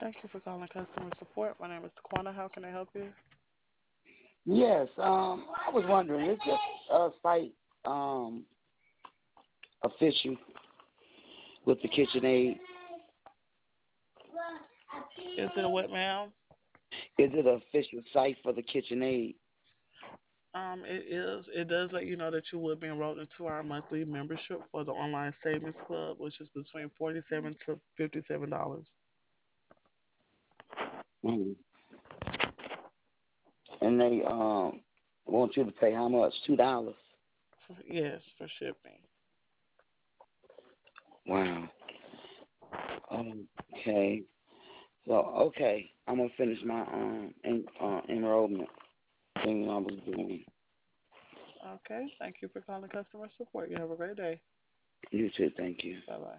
Thank you for calling customer support. My name is Taquana. How can I help you? Yes, I was wondering, is this site um official with the KitchenAid? Is it a what, ma'am? Is it an official site for the KitchenAid? It is. It does let you know that you will be enrolled into our monthly membership for the online savings club, which is between $47 to $57. Mm. And they want you to pay how much? $2. Yes, for shipping. Wow. Okay. So okay, I'm gonna finish my enrollment thing I was doing. Okay. Thank you for calling customer support. You have a great day. You too. Thank you. Bye bye.